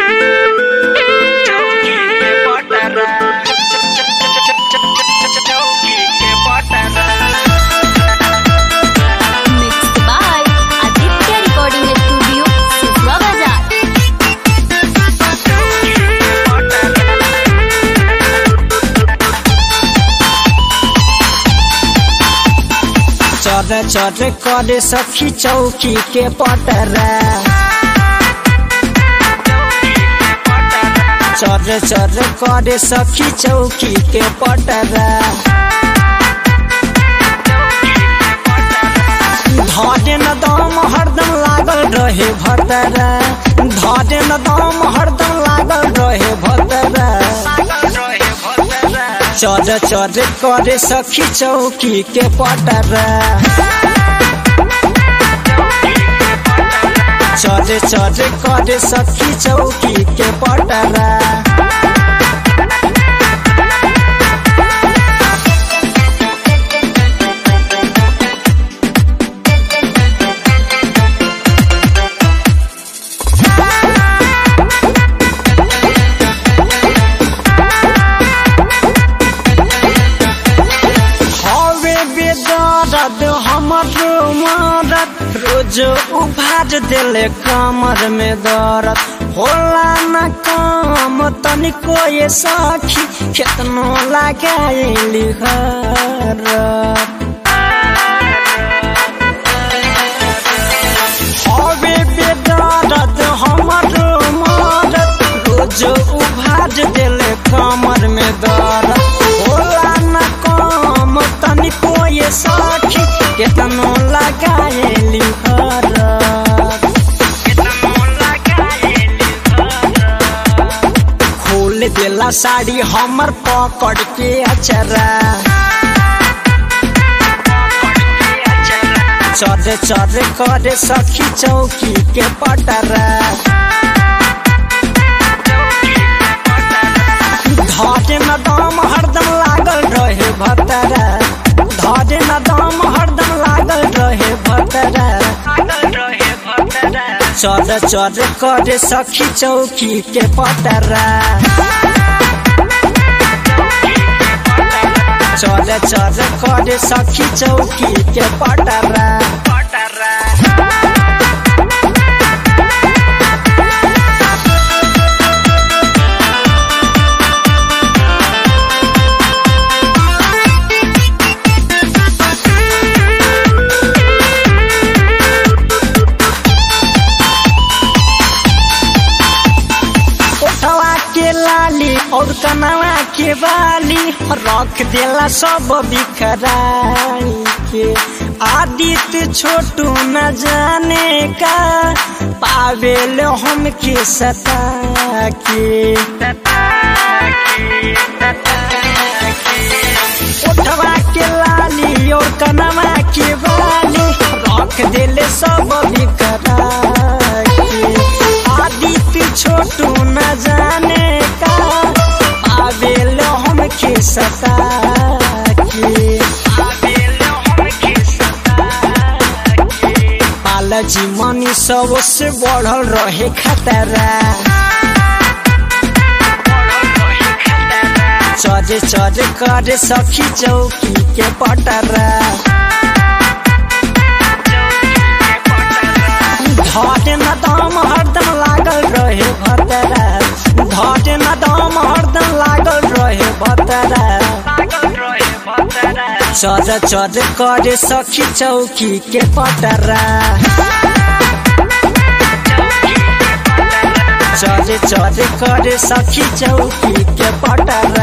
चढ़ करे सखी चौकी के पटरा चढ़ करे सखी चौकी के पटरा धरे न दम हरदम लागल रहे भतरा धरे न दम हरदम लागल रहे भतरा चढ़ करे सखी चौकी के पटरा चढ़ करे सखी चौकी के पटरा हमरो मरद रोज उभार देले कमर में दर्द होला न काम तनिको ये सखी केतनो लगाइली हर हवे बेदर्द हमरो मरद रोज उभार देले कमर में दर्द होला न काम तनिको ये सखी केतनो लगाइली हर खोल देला साड़ी हमर पकड़ के अचरा चढ़ करे सखी चौकी के पटरा धरे न दम हरदम लागल रहे भतरा धरे न दम हरदम लागल रहे भतरा चढ़ करे सखी चौकी के पटरा चढ़ करे सखी चौकी के पटरा लाली और कनवा के बाली रख देला सब बिखराई के आदित्य छोटू न जाने का पावेल हम के सता के उठवा के लाली और कनवा के बाली रख देले सब बिखराई के आदित्य छोटू न जाने के सता के पालजी मनी सबसे बढ़ल रहे खतरा चढ़ करे सखी चौकी के पटरा धरे न दम हरदम लागल रहे भतरा धरे न दम हरदम लागल रहे भतरा चढ़ करे सखी चौकी के पटरा चढ़ करे सखी चौकी के पटरा।